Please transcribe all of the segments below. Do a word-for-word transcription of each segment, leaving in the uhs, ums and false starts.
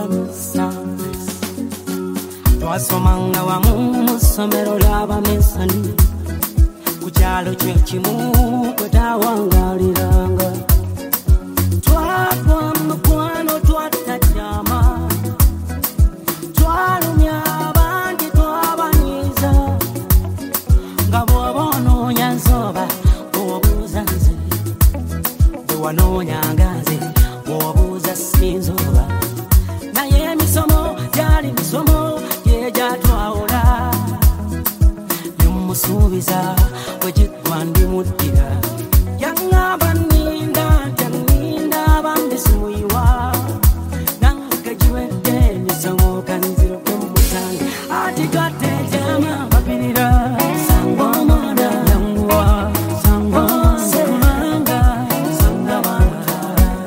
Program Service. Twasomanga wamu mu ssomero ly'abamesani ku kyalo kye kimu kwe twawangaliranga. Twagwa mu mukwano twatatyama, twalumya abandi twabanyiiza, nga bw'oba onoonya nsoba bw'obuuza nze, bwe wanoonyanga nze bw'obuuza sinzoba. Naye emisomo gyali misomo gye gyatwawula, ne mmusuubiza bwe giggwa ndimuddira. Yaŋŋamba nninda ntya nninda bambi simuyiwa, nange giwedde emisomo kanziruke mu musange. Ati twateetema mpapirira sangwa mwana yanguwa, sangwa semanga sanga banga.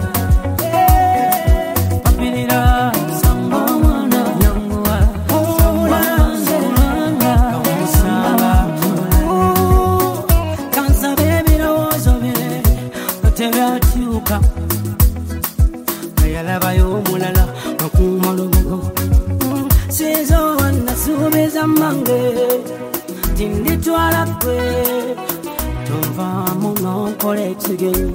Mpapirira sangwa mwana yanguwa, sangwa semanga sanga banga. Kansabe ebirowoozo bye tebyatuuka, ngayalabayo omulala akuuma lubugo. Sinzo wannasuubiza mmange nti nditwala ggwe, tonvaamu n'onkola ekigenyi.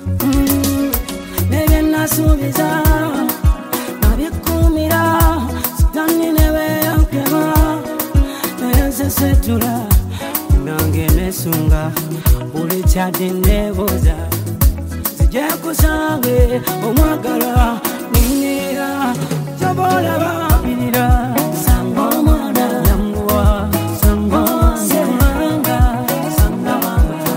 Nebye nasuubiza nabikuumira, sitani ne beeyankema, naye nsesetula nange nesunga, buli kyadde neebuuza. Nzije kusange omwagala ninira, kyoboolaba mpapirira sangwa omwana yanguwa, sangwa semanga sanga banga.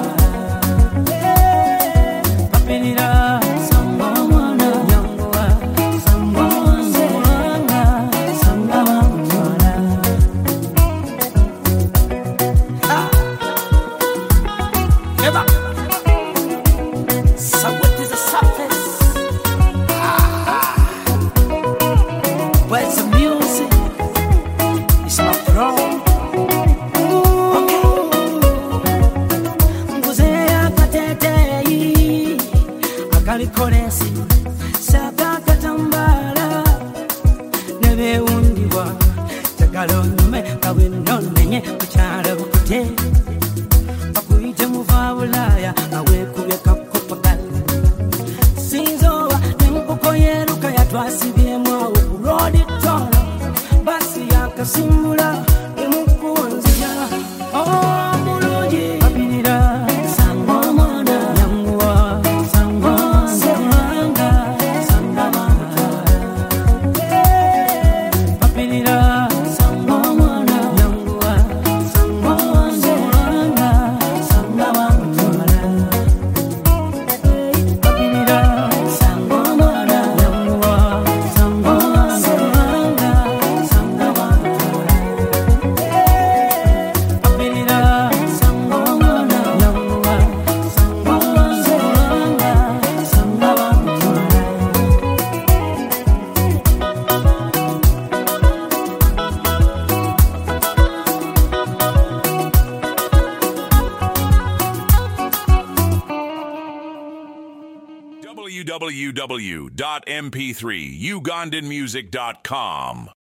Mpapirira sangwa omwana yanguwa, sangwa semanga sanga banga. Eba. So what is the surface? Ah. Where's the music? It's my pro. Okay. Nguzea katetei, akali koresi, saka katambala, nebe undiwa, tagalo nume kawe nonenye kuchara bukute. Pakuite muvabulaya awekubye kakopagala. Sinzoba nempuko yeruka yatwasibyemu awo ku road tono, basi yakasimbula emukunzija. Oh mulungi mpapirira sangwa omwana yanguwa, sangwa semanga sanga banga. Mpapirira sangwa omwana yanguwa, sangwa semanga sanga banga. Mpapirira sangwa omwana yanguwa, sangwa semanga sanga banga. Mpapirira sangwa omwana yanguwa, sangwa semanga sanga banga. w w w dot m p three ugandan music dot com